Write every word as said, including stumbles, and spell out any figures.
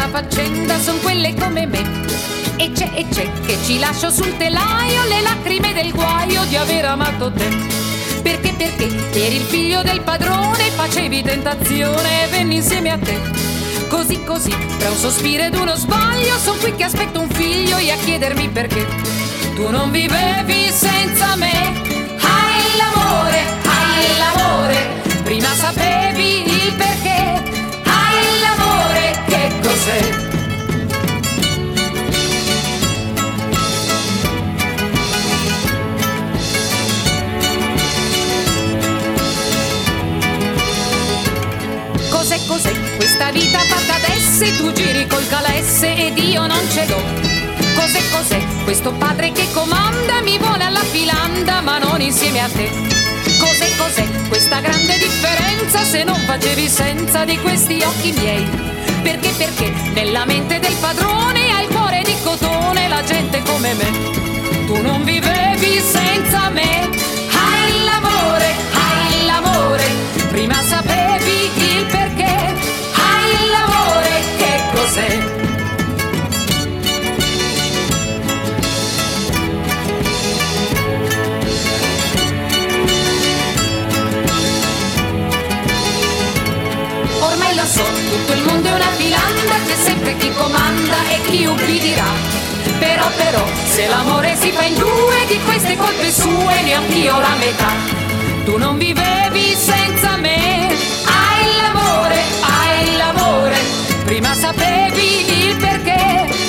una faccenda, son quelle come me. E c'è, e c'è, che ci lascio sul telaio le lacrime del guaio di aver amato te. Perché, perché, per il figlio del padrone facevi tentazione e venni insieme a te. Così, così, tra un sospiro ed uno sbaglio, son qui che aspetto un figlio e a chiedermi perché tu non vivevi senza me. Hai l'amore, hai l'amore, prima sapevi il perché. Hai l'amore, che cos'è? Cos'è, cos'è questa vita fatta d'esse? Tu giri col calesse ed io non ce l'ho. Cos'è, cos'è questo padre che comanda? Mi vuole alla filanda ma non insieme a te. Cos'è, cos'è questa grande differenza se non facevi senza di questi occhi miei? Perché, perché nella mente del padrone hai il cuore di cotone, la gente come me. Tu non vivevi senza me. Hai l'amore, hai l'amore, prima sapevi il perché. Hai l'amore, che cos'è? Ormai lo so, tutto il mondo è una filanda, c'è sempre chi comanda e chi ubbidirà. Però, però, se l'amore si fa in due, di queste colpe sue neanch'io la metà. Tu non vivevi senza me. Hai l'amore, hai l'amore, prima sapevi il perché.